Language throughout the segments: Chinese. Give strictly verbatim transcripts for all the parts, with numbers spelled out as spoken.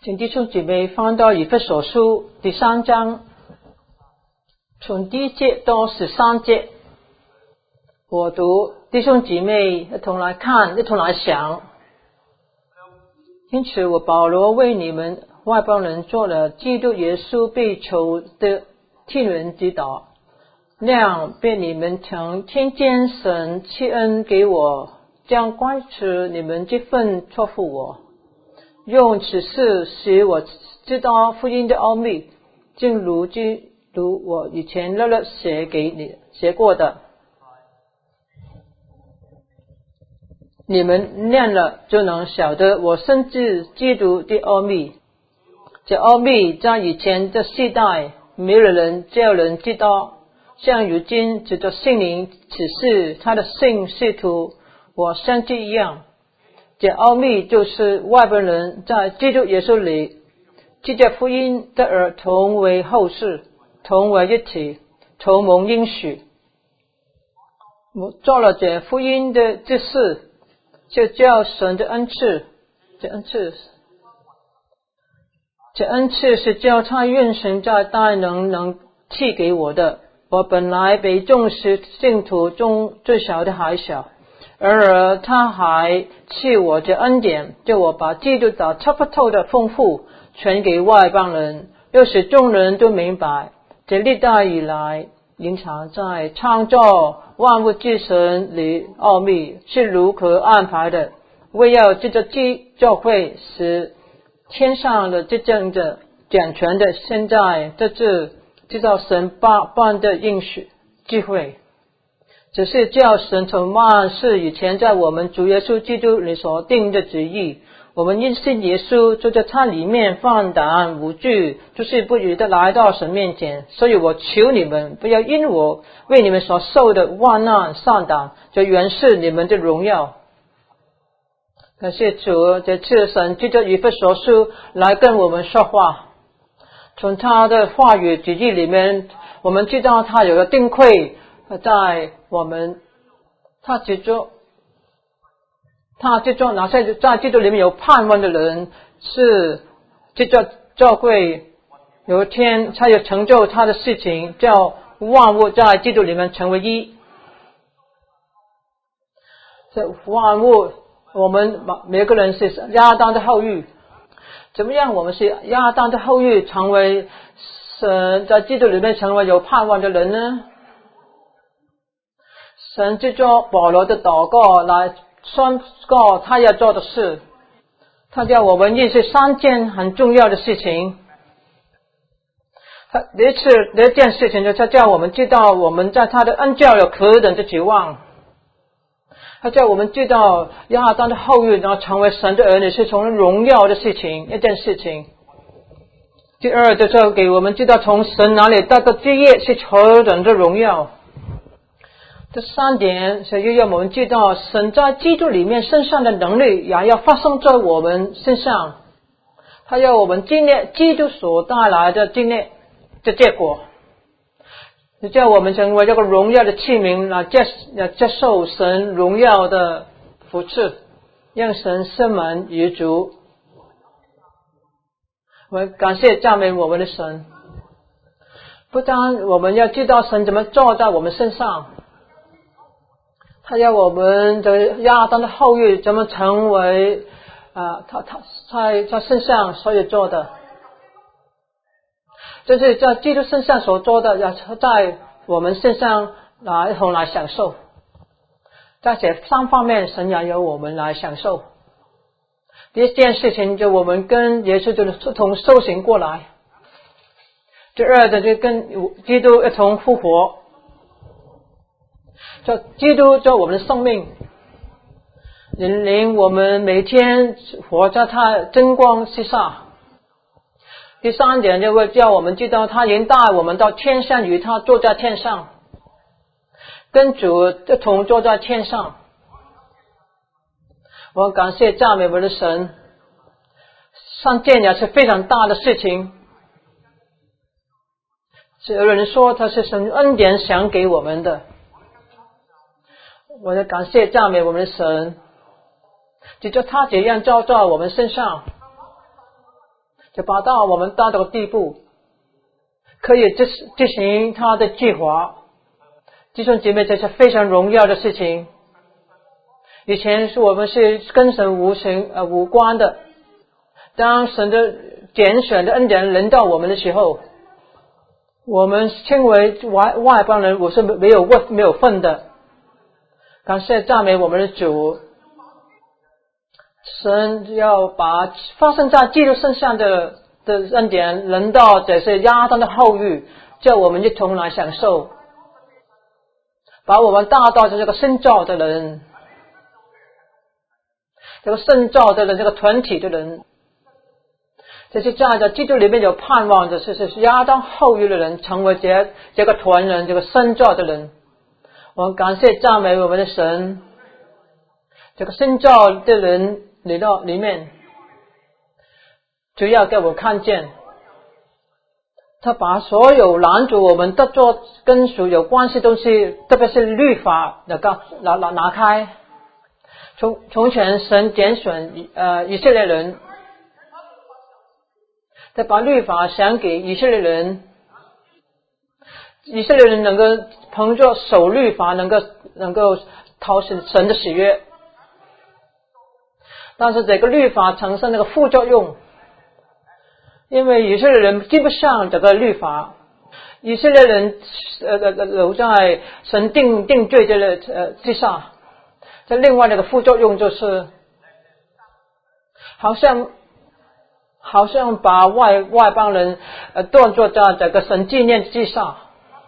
请弟兄姐妹翻到以弗所书第三章，从第一节到十三节，我读，弟兄姐妹一同来看，一同来想。因此我保罗为你们外邦人做了基督耶稣被囚的替人之祷，那样便你们曾听见神赐恩给我，将关于你们这份托付我，用此事使我知道福音的奥秘，正如基如我以前略略写给你写过的。你们念了就能晓得我深知基督的奥秘，这奥秘在以前的世代没有人叫人知道，像如今藉着圣灵启示他的圣使徒我相知一样。这奥秘就是外邦人在基督耶稣里藉着福音得而同为后世，同为一体，同蒙应许。我做了这福音的这事，就叫神的恩赐，这恩赐这恩赐是叫他愿神在大能能赐给我的。我本来比众信徒中最小的还小，然而他还赐我这恩典，叫我把基督的测不透的丰富传给外邦人，又使众人都明白这历代以来隐藏在创造万物之神里奥秘是如何安排的，为要藉着基教会使天上的这正的讲权的现在这是知道神办办的应许机会，只是叫神从万事以前在我们主耶稣基督里所定的旨意，我们因信耶稣就在他里面放胆无惧，就是不语的来到神面前。所以我求你们不要因我为你们所受的患难上胆，就原是你们的荣耀。感谢主，这次神藉着以弗所书来跟我们说话，从他的话语旨意里面，我们知道他有个定规在我们，他藉着他藉着那些在基督里面有盼望的人，是藉着教会有一天他有成就他的事情，叫万物在基督里面成为一。这万物，我们每个人是亚当的后裔，怎么样我们是亚当的后裔成为神在基督里面成为有盼望的人呢？神藉着保罗的祷告来宣告他要做的事，他叫我们认识三件很重要的事情。他第一次第一件事情就是他叫我们知道我们在他的恩教有可等的指望，他叫我们知道亚当的后裔然后成为神的儿女是从荣耀的事情，一件事情。第二就是给我们知道从神哪里得到基业是何等的荣耀。这三点是要让我们知道神在基督里面身上的能力也要发生在我们身上，他要我们经历基督所带来的经历的结果，就叫我们成为这个荣耀的器皿来接来接受神荣耀的福赐，让神生满于足。我们感谢赞美我们的神，不但我们要知道神怎么做在我们身上，他要我们的亚当的后裔怎么成为啊、呃，他他在在身上所有做的，这是在基督身上所做的，要在我们身上来一同来享受。在这三方面，神也由我们来享受。第一件事情就我们跟耶稣就一同修行过来。第二的就跟基督一同复活。就基督做我们的生命，令我们每天活在他真光之下。第三点就会叫我们知道他引带我们到天上，与他坐在天上，跟主一同坐在天上。我感谢赞美我们的神，三件也是非常大的事情。有人说他是神恩典想给我们的，我要感谢赞美我们的神，藉着他这样照在我们身上， 就把到我们到这个地步，可以执执行他的计划。弟兄姐妹，这是非常荣耀的事情。以前是我们是跟神无神呃无关的，当神的拣选的恩典临到我们的时候，我们称为外外邦人，我是没有问没有份的。感谢赞美我们的主，神要把发生在基督身上的的恩典临到这些亚当的后裔，叫我们一同来享受，把我们带到这个新造的人，这个圣造的人，这个团体的人，这是在这基督里面有盼望的，是是亚当后裔的人成为这这个团人，这个圣造的人。我们感谢赞美我们的神，这个圣造的人里到里面，主要给我看见，他把所有拦阻我们得做跟属有关系东西，特别是律法的拿拿拿开。从从前神拣选呃以色列人，他把律法赏给以色列人，以色列人能够凭着守律法能够能够讨神神的喜悦。但是这个律法产生那个副作用，因为以色列人记不上这个律法，以色列人呃呃留在神定定罪的呃之下。这另外那个副作用就是，好像好像把外外邦人呃当作在这个神纪念之上。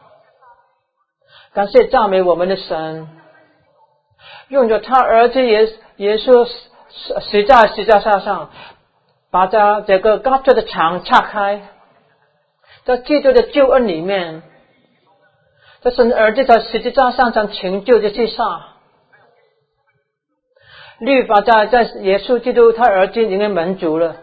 感谢赞美我们的神，用着他儿子耶耶稣死在十字架上，把这这个隔绝的墙拆开，在基督的救恩里面，这神儿子在十字架上将成就的之上。律法在在耶稣基督他儿子里面满足了，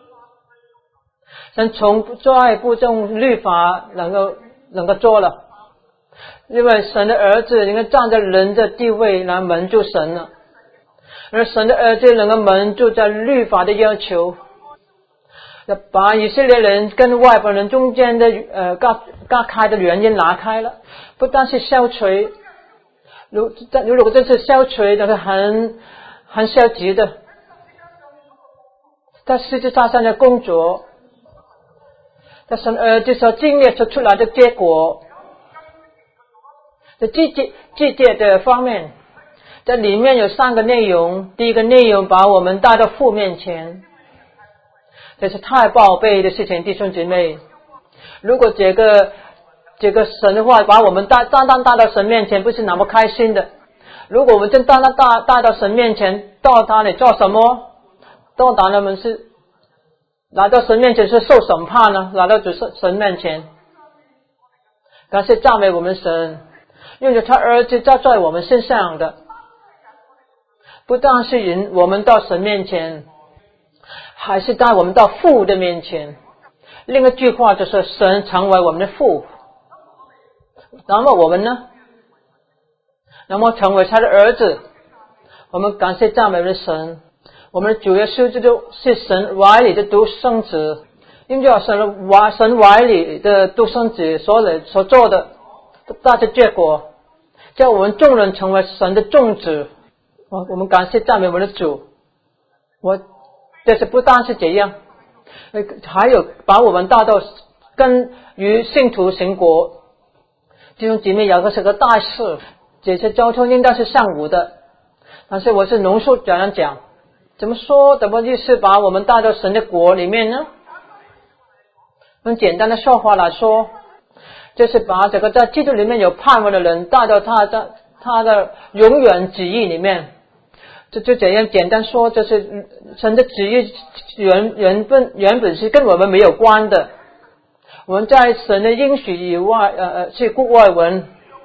神从再不用律法能够能够做了，因为神的儿子能够站在人的地位来满足神了，而神的儿子能够满足在律法的要求，把以色列人跟外邦人中间的呃隔隔开的原因拿开了，不但是消除，如如果这是消除那个很很消极的，在十字架上的工作，在神儿子所经历出来的结果，在季节季节的方面，在里面有三个内容。第一个内容把我们带到父面前，这是太宝贝的事情，弟兄姐妹。如果这个这个神的话把我们带单单带到神面前，不是那么开心的。如果我们真单单带带到神面前，到他里做什么？到达他们是来到神面前是受审判呢？来到主神面前，感谢赞美我们神，用着他儿子加在我们身上的，不但是引我们到神面前，还是带我们到父的面前。另一句话就是神成为我们的父，那么我们呢？那么成为他的儿子。我们感谢赞美我们的神，我们的主耶稣基督是神怀里的独生子，因着神怀神怀里的独生子所所做的大的结果，叫我们众人成为神的众子。我我们感谢赞美我们的主。我但是不单是这样，还有把我们带到跟与信徒行国。弟兄姐妹，有个是个大事，这些交通应该是上午的，但是我是浓缩这样讲。怎么说？怎么意思？把我们带到神的国里面呢？用简单的说话来说，就是把这个在基督里面有盼望的人带到他的他的永远旨意里面。就就这样简单说，就是神的旨意原原本原本是跟我们没有关的，我们在神的应许以外，呃呃是故外文，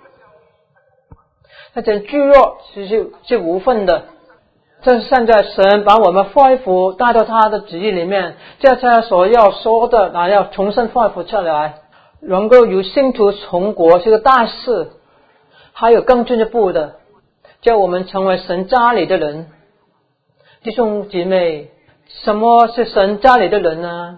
那种巨弱是是是无份的。这是现在神把我们恢复带到他的旨意里面，这他所要说的，那要重新恢复出来，能够与信徒重国是个大事。还有更进一步的，叫我们成为神家里的人。弟兄姐妹，什么是神家里的人呢？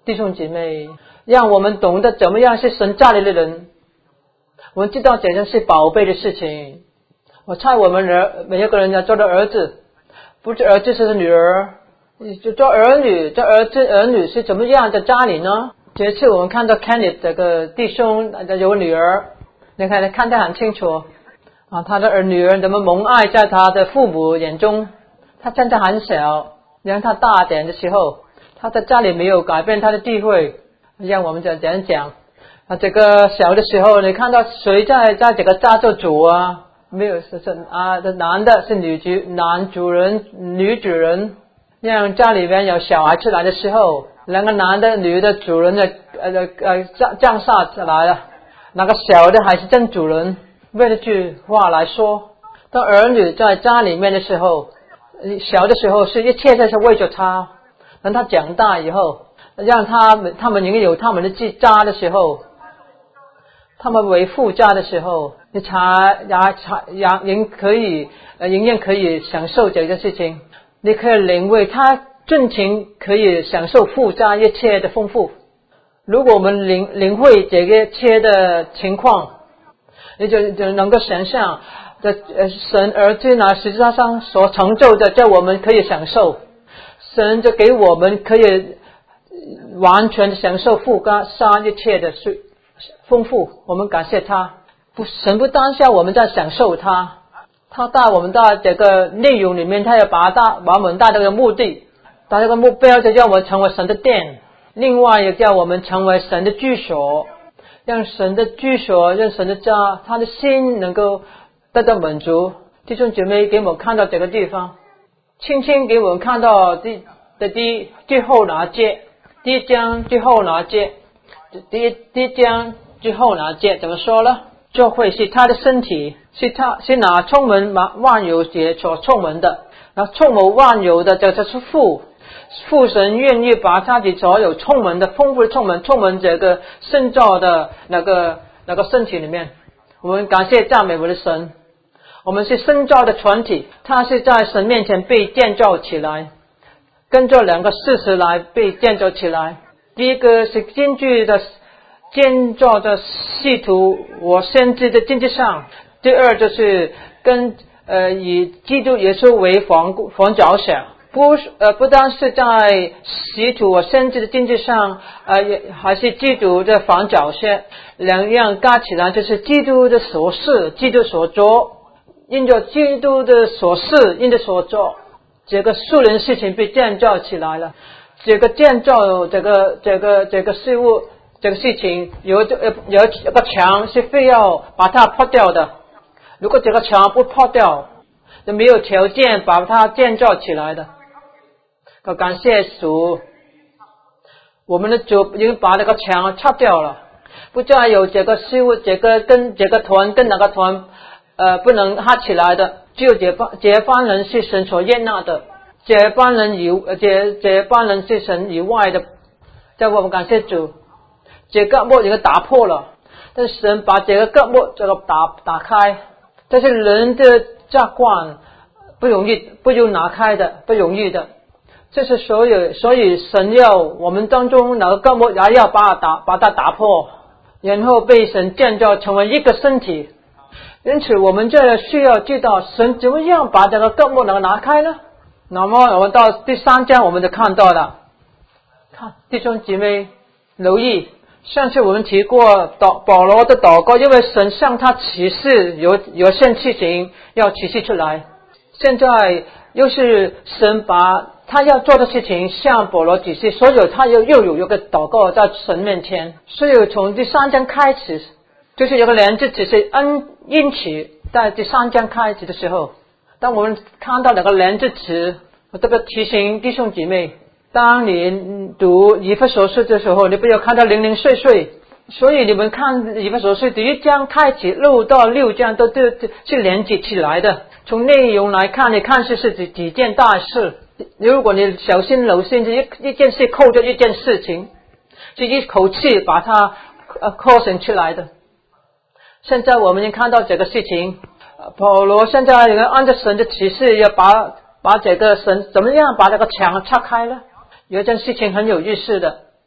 弟兄姐妹，让我们懂得怎么样是神家里的人，我们知道怎样是宝贝的事情。我猜我们儿每一个人要做的儿子，不是儿子是女儿，就做儿女，做儿子儿女是怎么样在家里呢？这次我们看到 Kenneth 这个弟兄有个女儿，你看看得很清楚啊，他的儿女儿怎么蒙爱在他的父母眼中。他现在很小，让他大点的时候，他在家里没有改变他的地位，让我们这样讲啊，这个小的时候你看到谁在在这个家做主啊？没有，是是啊，这男的是女主男主人女主人，让家里面有小孩出来的时候，两个男的女的主人的呃呃降降下来了，那个小的还是真主人。为了句话来说，当儿女在家里面的时候，小的时候是一切都是为着他，等他长大以后，让他们他们拥有他们的自家的时候，他们为父家的时候，你才才才仍可以仍然可以享受这件事情，你可以领会他尽情可以享受父家一切的丰富。如果我们领领会这个一切的情况，你就就能够想象的神儿子呢实际上所成就的，在我们可以享受，神就给我们可以完全的享受父家一切的丰富。我们感谢他，不神不当下我们在享受他，他带我们到这个内容里面，他要把他把我们带这个目的，带这个目标就叫我们成为神的殿，另外也叫我们成为神的居所，让神的居所，让神的家，他的心能够得到满足。弟兄姐妹给我们看到这个地方，轻轻给我们看到第的第最后哪节，第一章最后哪节，第一第一章最后哪节怎么说呢？教会是他的身体，是他是拿充满万有节所充满的，那充满万有的这就是父。父神愿意把他的所有充满的丰富的充满充满这个圣造的那个那个身体里面。我们感谢赞美我们的神，我们是圣造的团体，他是在神面前被建造起来，跟着两个事实来被建造起来。第一个是根据的建造的系图我先知的经济上，第二就是跟呃以基督耶稣为房房角石，不呃不单是在使徒和先知的经济上，呃也还是基督的房角石，两样加起来就是基督的所事，基督所做，因着基督的所事，因着所做，这个属灵事情被建造起来了。这个建造这个这个这个事物这个事情有有有一个墙是非要把它破掉的，如果这个墙不破掉，就没有条件把它建造起来的。感谢主，我们的主已经把这个墙拆掉了，不再有这个事物，这个跟这个团跟那个团呃不能合起来的，只有这帮这帮人是神所悦纳的，这帮人以这这帮人是神以外的。在我们感谢主，这个幕这个打破了，但是神把这个隔膜这个打打开，但是人的习惯不容易，不用拿开的，不容易的。这是所有，所以神要我们当中那个隔膜也要把它打把它打破，然后被神建造成为一个身体。因此我们这需要知道神怎么样把这个隔膜能拿开呢？那么我们到第三章我们就看到了，看弟兄姐妹留意，上次我们提过祷保罗的祷告，因为神向他启示有有些事情要启示出来，现在又是神把他要做的事情向保罗启示，所以他又又有一个祷告在神面前。所以从第三章开始，就是有个连接只是恩因此在第三章开始的时候，当我们看到那个连接词，我这个提醒弟兄姐妹，当你读以弗所书的时候，你不要看到零零碎碎，所以你们看以弗所书第一章开始六到六章都都是连接起来的。从内容来看，你看是是几几件大事，如果你小心留心，一一件事扣着一件事情，就一口气把它呃扩成出来的。现在我们已经看到这个事情，保罗现在按照神的启示要把把这个神怎么样把这个墙拆开了。有一件事情很有意思的，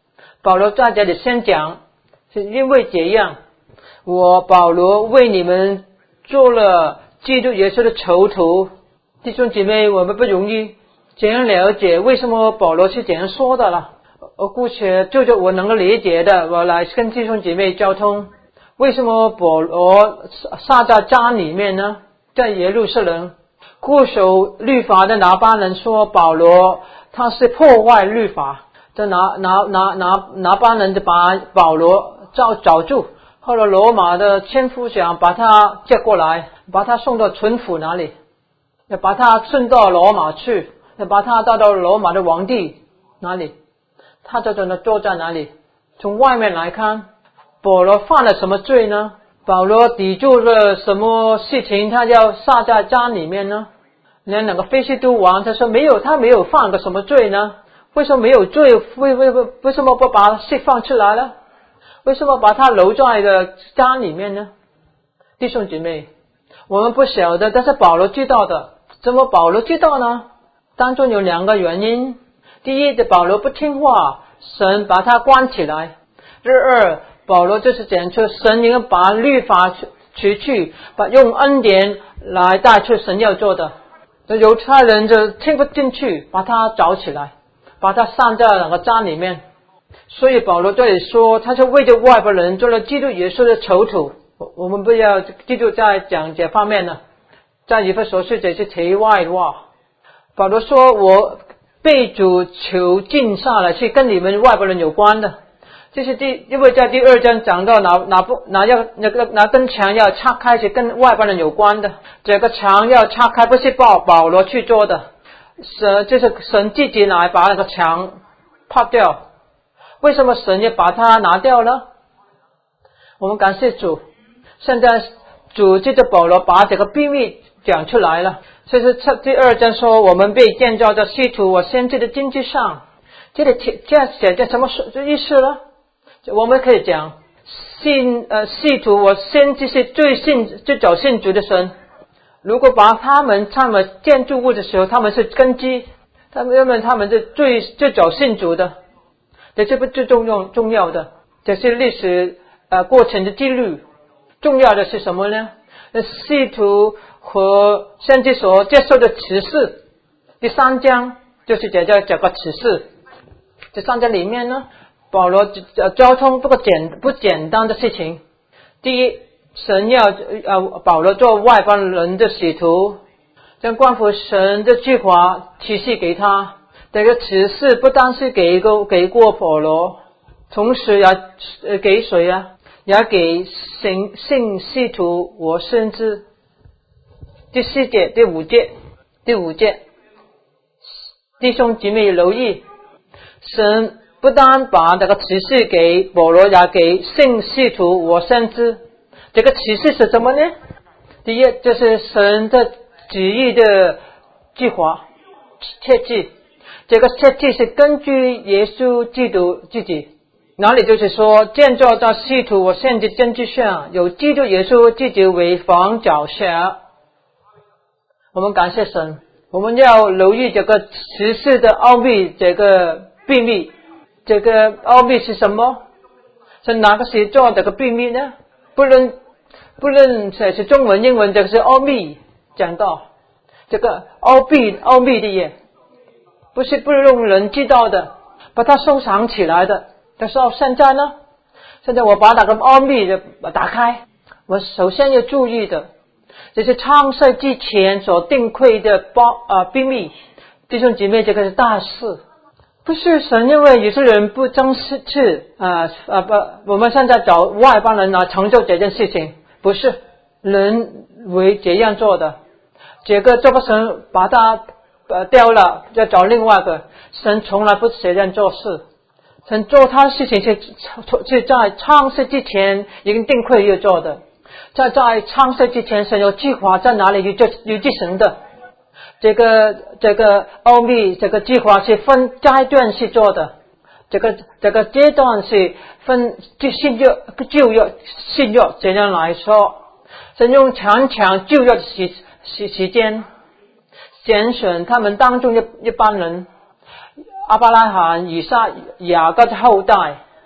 保罗在这里先讲，是因为这样，我保罗为你们做了基督耶稣的囚徒。弟兄姐妹，我们不容易这样了解为什么保罗是这样说的了。我姑且就着我能够理解的，我来跟弟兄姐妹交通。为什么保罗撒在家里面呢？在耶路撒冷固守律法的拿巴人说保罗他是破坏律法，这拿拿拿拿拿巴人就把保罗找找住，后来罗马的千夫长把他接过来，把他送到巡抚那里，要把他送到罗马去，要把他带到罗马的皇帝那里，他就在那坐在哪里。从外面来看，保罗犯了什么罪呢？保罗抵触了什么事情他要撒在家里面呢？连那个非西督王他说没有，他没有犯个什么罪呢？为什么没有罪？为为为为什么不把他释放出来呢？为什么把他留在了家里面呢？弟兄姐妹，我们不晓得，但是保罗知道的。怎么保罗知道呢？当中有两个原因。第一，保罗不听话，神把他关起来。第二，保罗就是讲出神应该把律法除去，把用恩典来带出神要做的。这犹太人就听不进去，把他找起来，把他散在那个家里面。所以保罗这里说，他是为着外国人做了基督耶稣的囚徒。我们不要记住在讲这方面呢，在以弗所书这是题外话。保罗说我被主囚禁下来是跟你们外国人有关的。这是第，因为在第二章讲到拿拿不拿要那个拿根墙要拆开是跟外国人有关的，这个墙要拆开不是保保罗去做的，神就是神自己来把那个墙破掉。为什么神要把它拿掉呢？我们感谢主，现在主借着保罗把这个秘密讲出来了。这是第二章说我们被建造在使徒和先知的经济上，这里这写这什么意思呢？我们可以讲信呃使徒和先知是最信最早信主的神。如果把他们他们建筑物的时候，他们是根基，他们因为他们是最最早信主的，这是不最重要重要的，这是历史呃过程的记录。重要的是什么呢？使徒和先知所接受的启示，第三章就是这叫这个启示。这三章里面呢，保罗交通不简不简单的事情。第一，神要呃保罗做外邦人的使徒，将关乎神的计划启示给他。这个启示不单是给过给过保罗，同时也给谁啊？也给信信使徒和先知。第四节、第五节、第五节，弟兄姐妹留意，神不单把这个启示给保罗，也给信使徒和先知。这个启示是什么呢？第一，就是神的旨意的计划设计。这个设计是根据耶稣基督自己，哪里就是说建造在使徒和先知根基上，有基督耶稣自己为房角石。我们感谢神，我们要留意这个启示的奥秘，这个秘密。这个奥秘是什么？是哪个写作这个秘密呢？不论不论是中文英文，这个是奥秘讲到这个奥秘奥秘的耶，不是不用人知道的，把它收藏起来的。但是现在呢，现在我把那个奥秘的打开，我首先要注意的，这是创世之前所定规的包啊秘密。弟兄姐妹，这个是大事，不是神因为有些人不争气啊啊不，我们现在找外邦人来成就这件事情，不是人为这样做的。这个这个神把它呃掉了，要找另外一个。神从来不这样做事，神做他的事情是是在创世之前已经定规要做的。在在创世之前，神有计划在哪里有这有继承的。这个这个奥秘，这个计划是分阶段去做的。这个这个阶段是分新约旧约新约这样来说，神用长长旧约的时时时间拣选他们当中一一般人，亚伯拉罕、以撒、雅各的后代，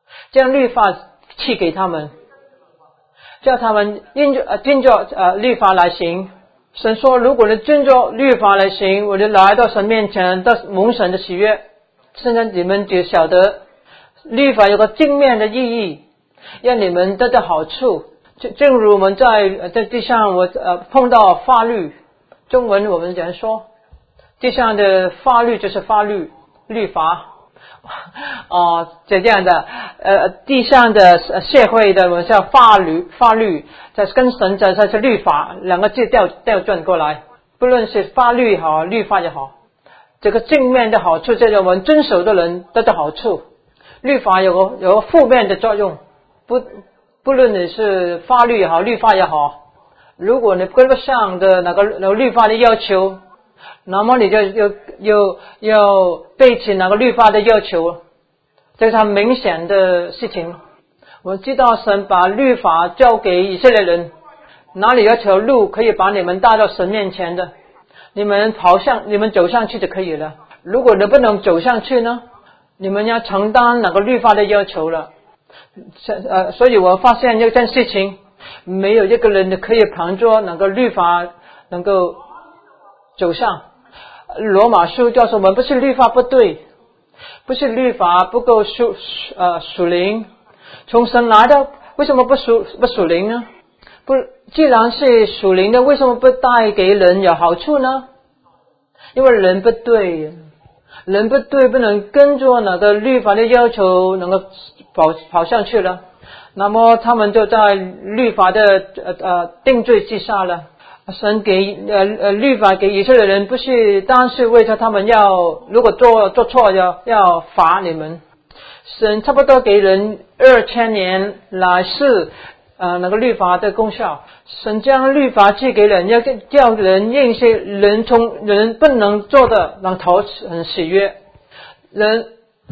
将律法赐给他们，叫他们因着呃遵着呃律法来行。神说，如果你遵着律法来行，我就来到神面前，到蒙神的喜悦。现在你们就晓得，律法有个正面的意义，让你们得到好处。正正如我们在在地上，我呃碰到法律，中文我们讲说，地上的法律就是法律律法。哦，就这样的，呃，地上的社会的我们叫法律，法律在跟神在在是律法，两个字调调转过来，不论是法律也好，律法也好，这个正面的好处就是我们遵守的人得到好处，律法有个有个负面的作用，不不论你是法律也好，律法也好，如果你跟不上的那个那个律法的要求，那么你就又又又背弃那个律法的要求，这是很明显的事情。我知道神把律法交给以色列人，哪里有条路可以把你们带到神面前的，你们跑上你们走上去就可以了。如果你不能走上去呢，你们要承担那个律法的要求了。呃，所以我发现这件事情，没有一个人可以凭着那个律法能够走上。罗马书告诉我们，不是律法不对，不是律法不够属呃属灵，从神来的为什么不属不属灵呢？不，既然是属灵的，为什么不带给人有好处呢？因为人不对，人不对，不能跟着那个律法的要求能够跑跑上去了，那么他们就在律法的呃呃定罪之下了。神给呃呃律法给以色列人，不是单是为着他们要如果做做错要要罚你们，神差不多给人二千年来是呃那个律法的功效。神将律法寄给人，要叫人认识人从人不能做的让头很喜悦。人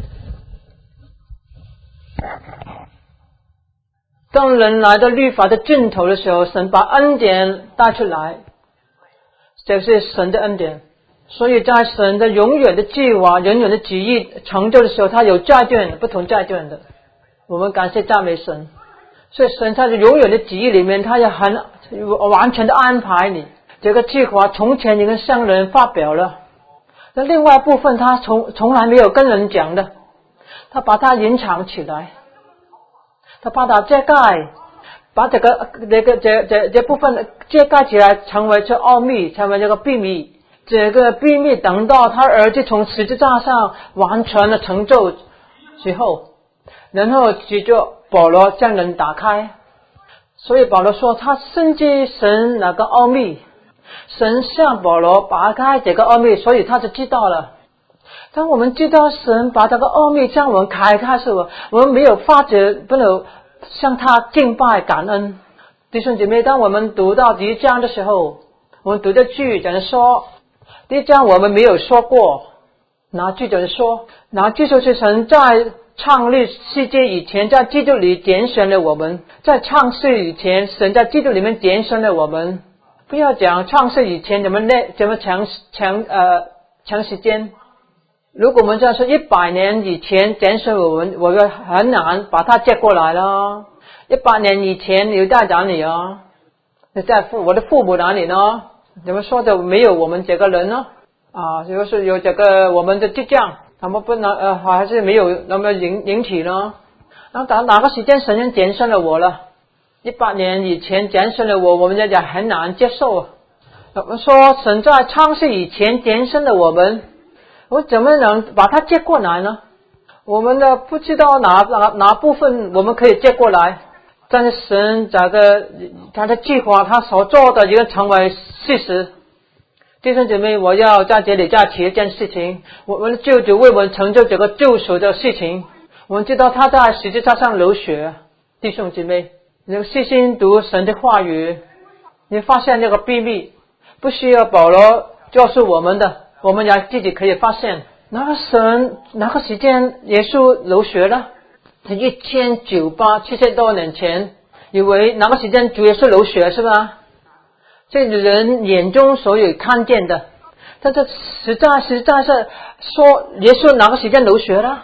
当人来到律法的尽头的时候，神把恩典带出来，这是神的恩典。所以在神的永远的计划、永远的旨意成就的时候，他有阶段不同阶段的，我们感谢赞美神。所以神在永远的旨意里面，他要很完全的安排你这个计划，从前已经向人发表了，那另外一部分他从从来没有跟人讲的，他把它隐藏起来，他把它遮盖，把这个这个这这这部分遮盖起来，成为这奥秘，成为这个秘密。这个秘密等到他儿子从十字架上完全的成就之后，然后接着保罗将人打开。所以保罗说他深知神那个奥秘，神向保罗打开这个奥秘，所以他就知道了。当我们知道神把这个奥秘向我们开开的时候，我们没有发觉，不能向他敬拜感恩。弟兄姐妹，当我们读到第一章的时候，我们读的句讲说，第一章我们没有说过，哪句讲说，哪句就是神在创立世界以前，在基督里拣选了我们，在创世以前，神在基督里面拣选了我们。不要讲创世以前怎么累怎么长长呃长时间，如果我们这样说一百年以前拣选我们，我们很难把它接过来了。一百年以前你在哪里啊？你在父我的父母哪里呢？怎么说的没有我们这个人呢？啊，就是有这个我们的倔强，他们不能呃还是没有那么引引起呢？那哪哪个时间神人拣选了我了？一百年以前拣选了我，我们也很难接受。我们说神在创世以前拣选了我们，我怎么能把它接过来呢？我们的不知道哪哪哪部分我们可以接过来，但是神这个他的计划，他所做的已经成为事实。弟兄姐妹，我要在这里再提一件事情，我们的救主为我们成就这个救赎的事情，我们知道他在十字架上流血。弟兄姐妹，你细心读神的话语，你发现这个秘密不需要保罗告诉我们的，我们也自己可以发现。哪个神哪个时间耶稣流血了？是一千九百七十多年前，以为哪个时间主耶稣流血是吧？这人眼中所有看见的，但是实在实在是说耶稣哪个时间流血了？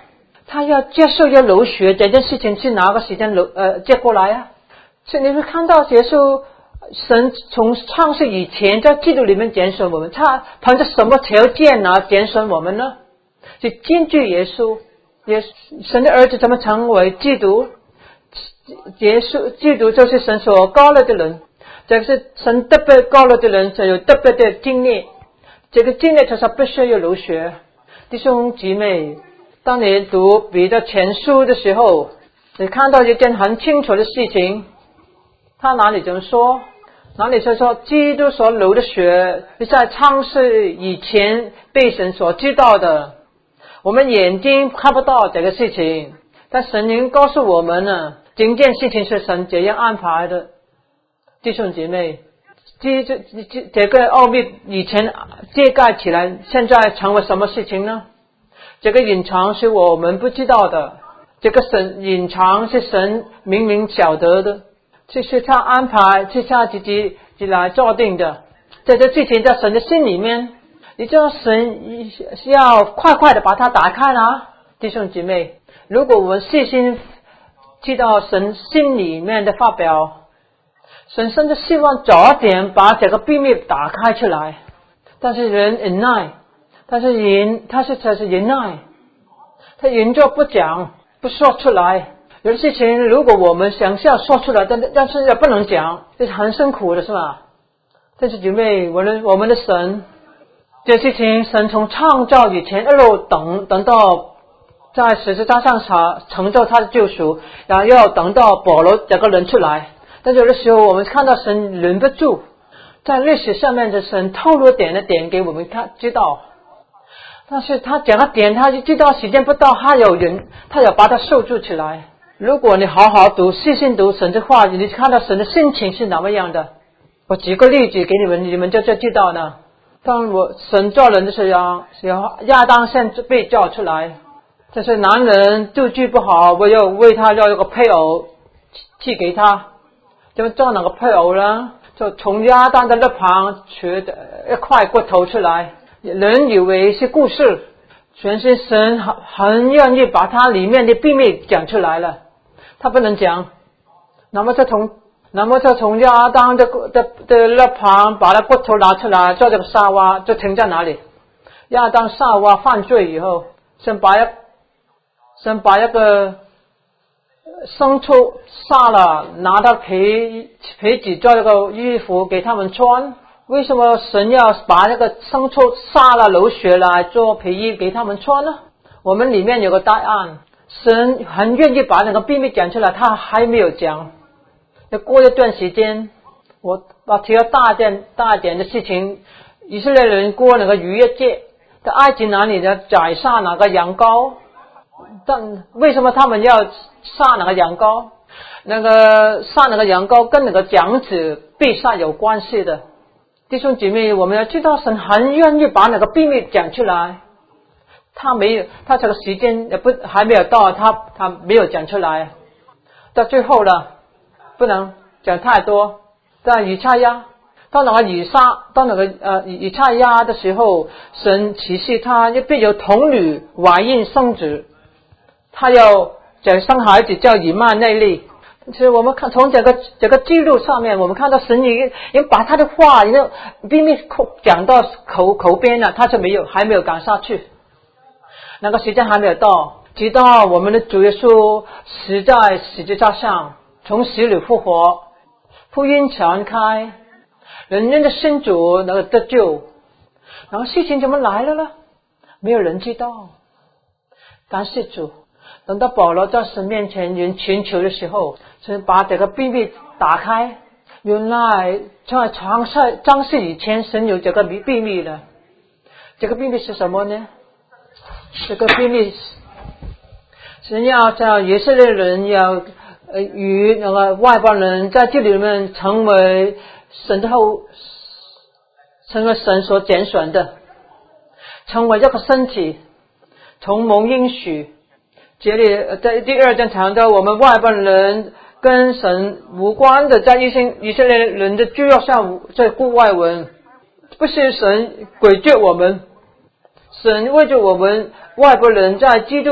他要接受要流血这件事情是哪个时间流呃接过来啊？所以你会看到耶稣神从创世以前在基督里面拣选我们，他凭着什么条件呢拣选我们呢？是根据耶稣，耶神的儿子怎么成为基督？耶稣基督就是神所高了的人，这个是神特别高了的人才有特别的经历，这个经历就是必须要流血。弟兄姊妹，当你读彼得前书的时候，你看到一件很清楚的事情，他哪里这么说？哪里就说基督所流的血是在创世以前被神所知道的，我们眼睛看不到这个事情，但神已经告诉我们呢，整件事情是神这样安排的。弟兄姐妹，这这这这个奥秘以前揭盖起来，现在成为什么事情呢？这个隐藏是我们不知道的，这个神隐藏是神明明晓得的，这是他安排，是他自己自己来做定的。在这事情在神的心里面，你知道神要快快的把它打开了。弟兄姐妹，如果我们细心知道神心里面的发表，神甚至希望早点把这个秘密打开出来，但是人忍耐，但是人他是才是忍耐，他忍着不讲不说出来。有的事情如果我们想要说出来，但但是也不能讲，这是很辛苦的，是吧？但是姐妹，我们我们的神，这事情神从创造以前一路等等到在十字架上成就他的救赎，然后要等到保罗这个人出来。但是有的时候我们看到神忍不住，在历史上面的神透露点的点给我们看知道，但是他讲个点，他就知道时间不到，他有人他要把它收住起来。如果你好好读细心读神的话，你看到神的心情是怎么样的。我举个例子给你们，你们就就知道了。当我神造人的时候，亚当先被造出来，这是男人住居不好，我要为他要一个配偶去给他，怎么造那个配偶呢？就从亚当的肋旁取一块骨头出来，人以为是故事，全是神很很愿意把它里面的秘密讲出来了，他不能讲。那么就从那么就从亚当的的的肋旁把那骨头拿出来，做这个沙挖，就停在哪里？亚当沙挖犯罪以后，神把一神把一个牲畜杀了，拿到皮皮子做这个衣服给他们穿。为什么神要把那个牲畜杀了流血来做皮衣给他们穿呢？我们里面有个答案，神很愿意把那个秘密讲出来，他还没有讲。要过一段时间，我把提到大件大点的事情，以色列人过那个逾越节，在埃及哪里呢？宰杀那个羊羔，但为什么他们要杀那个羊羔？那个杀那个羊羔跟那个长子被杀有关系的。弟兄姐妹，我们要知道神很愿意把那个秘密讲出来，他没有，他这个时间也不还没有到，他他没有讲出来。到最后了，不能讲太多。在以赛亚，到那个以撒，到那个呃以赛亚的时候，神启示他一必有童女怀孕生子，他要讲生孩子叫以马内利。其实我们看从这个这个记录上面，我们看到神已经已经把他的话已经秘密讲到口口边了，他就没有还没有赶下去，那个时间还没有到，直到我们的主耶稣死在十字架上，从死里复活，福音传开，人人的信主那个得救，然后事情怎么来了呢？没有人知道。感谢主，等到保罗在神面前人寻求的时候，神把这个秘密打开，原来在创世创世以前，神有这个秘密了。这个秘密是什么呢？这个秘密，神要叫以色列人要呃与那个外邦人在这里面成为神的后，成为神所拣选的，成为一个身体，同蒙应许。这里在第二章谈到我们外邦人跟神无关的，在以色列人的罪恶上在顾外文，不是神诡谲我们，神为着我们外国人在基督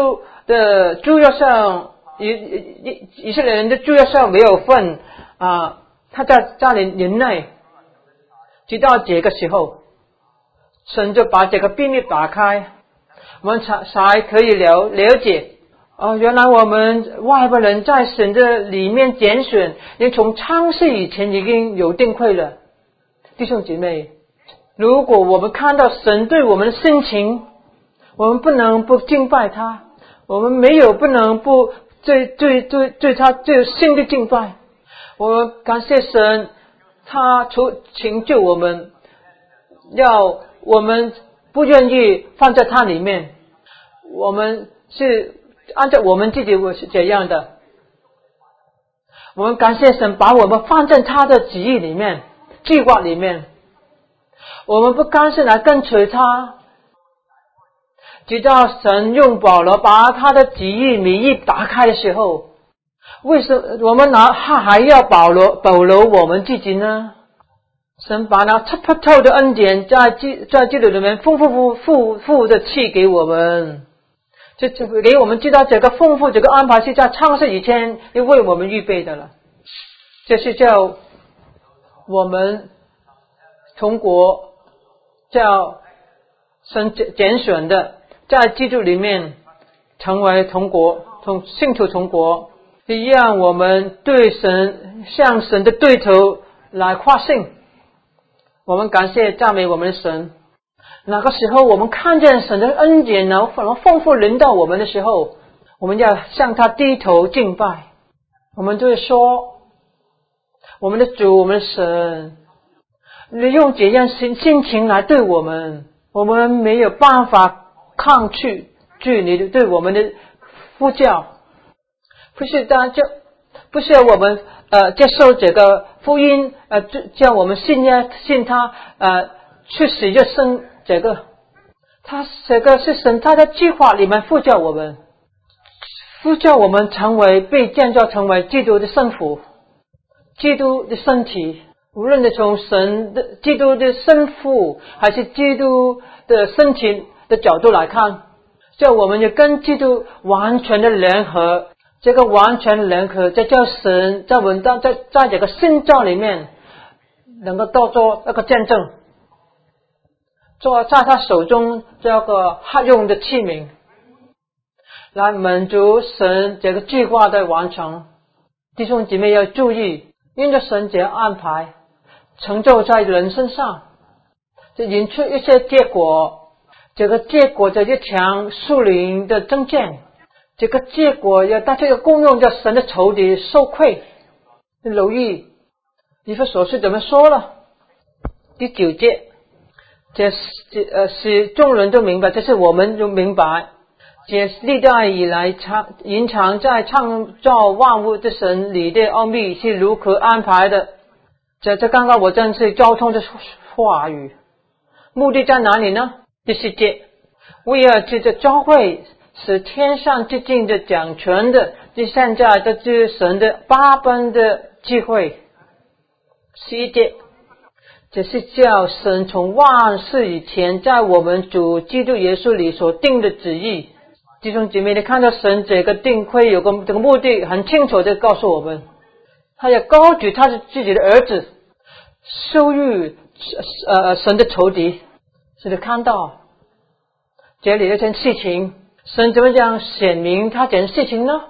的主要上以以以色列人的主要上没有份啊，他在家里忍耐，直到这个时候，神就把这个秘密打开，我们才才可以了了解。哦，原来我们外国人在神的里面拣选，也从创世以前已经有定规了。弟兄姐妹，如果我们看到神对我们的深情，我们不能不敬拜他，我们没有不能不对对对对他最有心的敬拜。我们感谢神，他拯救我们，要我们不愿意放在他里面，我们是按照我们自己是这样的。我们感谢神把我们放在他的旨意里面，计划里面，我们不干涉来跟随他，直到神用保罗把他的旨意名义打开的时候，为什么我们拿他还要保罗保留我们自己呢？神把那透透的恩典在基在基督里面丰丰富富的赐给我们，就就给我们知道这个丰富这个安排是在创世以前就为我们预备的了。这是叫我们从国叫神拣选的，在基督里面成为同国，从信徒同国，让我们对神向神的对头来夸胜。我们感谢赞美我们的神。那个时候我们看见神的恩典然后丰富临到我们的时候，我们要向他低头敬拜。我们就会说，我们的主，我们的神，你用这样心心情来对我们，我们没有办法抗拒拒你对我们的呼叫，不是大家不是我们呃接受这个福音，呃叫我们信呀信他呃去使这生这个，他这个是神他的计划里面呼叫我们，呼叫我们成为被建造成为基督的圣父，基督的身体。无论是从神的基督的身父还是基督的身体的角度来看，叫我们就跟基督完全的联合，这个完全的联合这叫神在文章在在这个信照里面能够到做那个见证，做在他手中这个合用的器皿，来满足神这个计划的完成。弟兄姐妹要注意，因着神这样安排成就在人身上，就引出一些结果，这个结果就一强树林的增建，这个结果要大家要共用，叫神的仇敌受亏。留意以弗所书怎么说了，第九节，这这呃使众人都明白，这是我们都明白，这历代以来藏隐藏在创造万物的神里的奥秘是如何安排的。这这刚刚我正是交通的话语，目的在哪里呢？第十节，为了这个教会使天上之境的掌权的，就现在的这神的八般的智慧。十一节，这是叫神从万世以前在我们主基督耶稣里所定的旨意。弟兄姐妹，你看到神这个定规有个这个目的很清楚的告诉我们，他要高举他的自己的儿子，羞辱呃神的仇敌。是的，看到这里的这件事情，神怎么样显明他这件事情呢？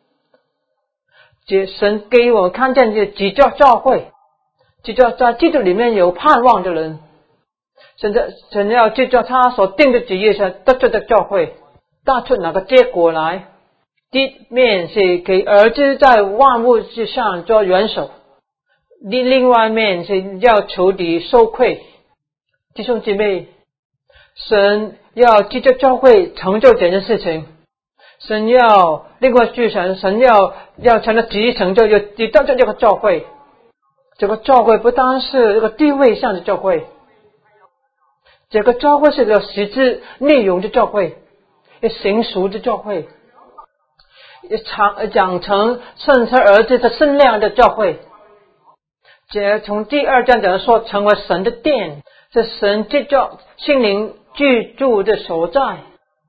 这神给我们看见这几教教会，几教在基督里面有盼望的人，神的神要记住他所定的旨意上得着的教会，带出哪个结果来？第一面是给儿子在万物之上做元首，另另外一面是要仇敌受亏。弟兄姐妹，神要记住教会成就这件事情，神要另外句神神要要成了旨意成就，就就得着这个教会。这个教会不单是这个地位上的教会，这个教会是个实质内容的教会，也成熟的教会，也长长成圣他儿子的身量的教会。这从第二章讲说成为神的殿，是神借着心灵居住的所在。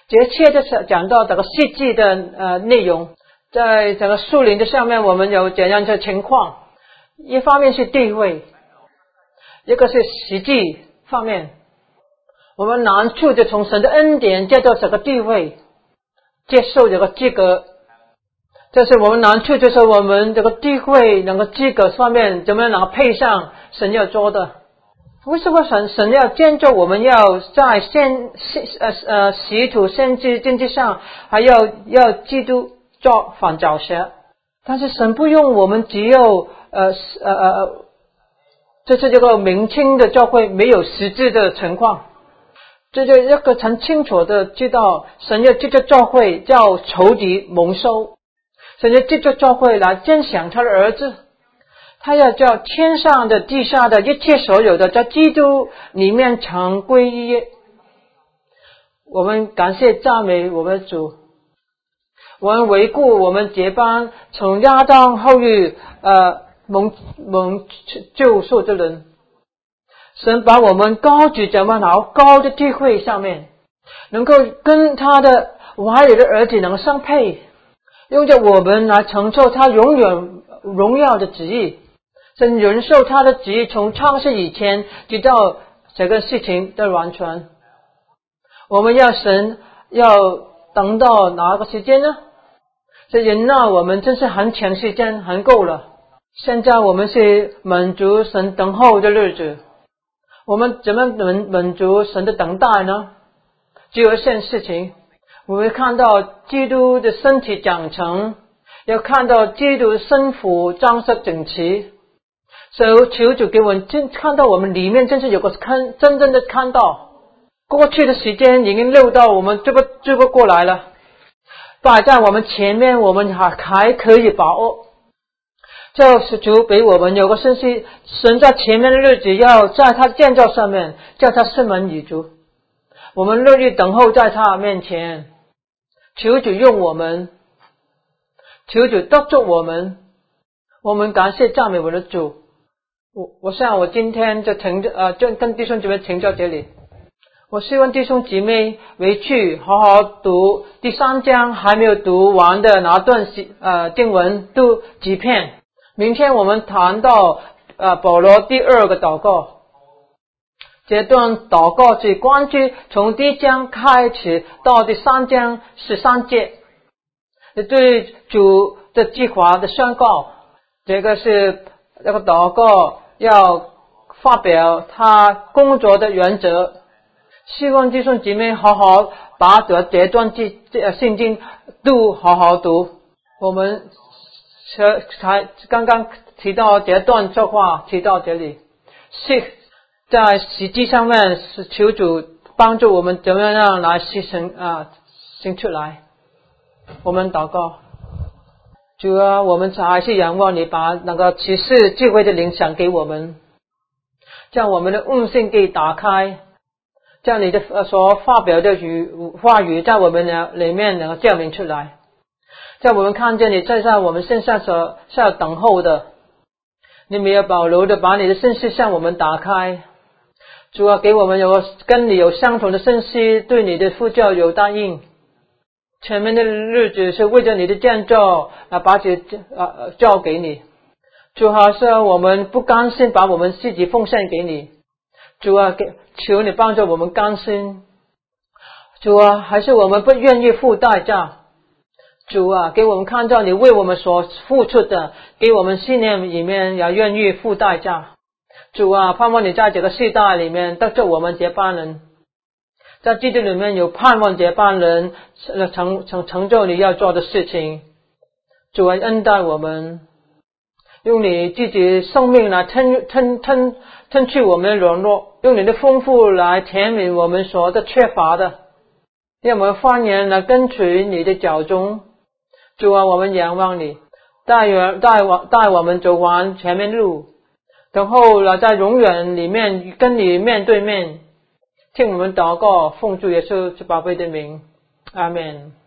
节切的讲到这个细节的呃内容，在整个树林的上面，我们有怎样的情况？一方面是地位，一个是实际方面。我们难处就从神的恩典接到这个地位，接受这个资格。这是我们难处，就是我们这个地位能够资格方面怎么样能够配上神要做的。为什么神神要建造我们要在先呃呃使徒先知经济上还要要基督做反教学？但是神不用我们只有呃呃呃，这是这个明清的教会没有实质的情况，这就一个很清楚的知道，神要借着教会叫仇敌蒙羞，神要借着教会来见享他的儿子。他要叫天上的地下的一切所有的在基督里面常归一。我们感谢赞美我们的主，我们回顾我们这班从亚当后裔呃蒙蒙救赎的人，神把我们高举在么好高的地位上面，能够跟他的怀里的儿子能够相配，用着我们来承受他永远荣耀的旨意。神忍受他的旨意，从创世以前直到这个事情的完全。我们要神要等到哪个时间呢？这忍耐我们真是很长时间，很够了。现在我们是满足神等候的日子，我们怎么满满足神的等待呢？只有一件事情，我们看到基督的身体长成，要看到基督的身服装饰整齐。所以求主给我们真看到我们里面真是有个看真正的看到，过去的时间已经漏到我们追不追不过来了，摆在我们前面，我们还还可以把握。就是主给我们有个信息，神在前面的日子要在他建造上面叫他生门已足，我们乐意等候在他面前。求主用我们，求主得着我们，我们感谢赞美我的主。我我想我今天就停呃就跟弟兄姐妹停在这里。我希望弟兄姐妹回去好好读第三章还没有读完的那段呃经文，读几篇。明天我们谈到呃保罗第二个祷告，这段祷告是关于从第一章开始到第三章十三节，对主的计划的宣告。这个是这个祷告要发表他工作的原则，希望弟兄姐妹好好把这这段圣经读好好读。我们才刚刚提到这段说话提到这里，是在实际上面是求主帮助我们怎么样来牺牲啊行出来。我们祷告，主啊，我们还是仰望你把那个启示智慧的灵赏给我们，将我们的悟性给打开，将你的所发表的语话语在我们的里面能够证明出来，在我们看见你在在我们身上所是要等候的，你没有保留的把你的信息向我们打开。主啊，给我们有跟你有相同的信息，对你的呼叫有答应。前面的日子是为着你的建造啊，把这啊交给你。主啊，是我们不甘心把我们自己奉献给你。主啊，给求你帮助我们甘心。主啊，还是我们不愿意付代价。主啊，给我们看到你为我们所付出的，给我们信念里面也愿意付代价。主啊，盼望你在这个世代里面得着我们这班人，在基督里面有盼望这班人成成成就你要做的事情。主啊，恩待我们，用你自己生命来吞吞吞吞去我们的软弱，用你的丰富来填满我们所的缺乏的，让我们方言来跟随你的脚踪。主啊，我们仰望你，带我带我带我们走完前面路，然后来在永远里面跟你面对面。听我们祷告，奉主耶稣之宝贝的名，阿们。